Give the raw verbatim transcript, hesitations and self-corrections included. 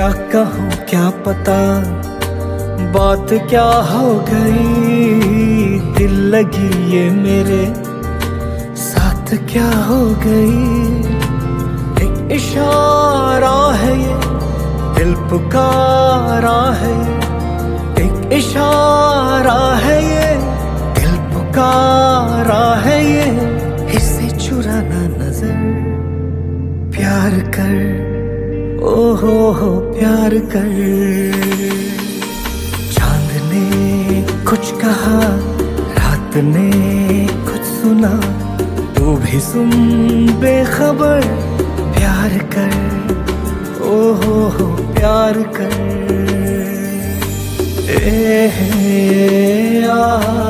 क्या कहूँ क्या पता बात क्या हो गई, दिल लगी ये मेरे साथ क्या हो गई। एक इशारा है ये, दिल पुकारा है ये, एक इशारा है ये, दिल पुकारा है ये। इसे चुराना नजर, प्यार कर ओ हो हो प्यार कर। चांद ने कुछ कहा, रात ने कुछ सुना, तू भी सुन बेखबर। प्यार कर ओ हो हो प्यार कर। ए, ए, आ,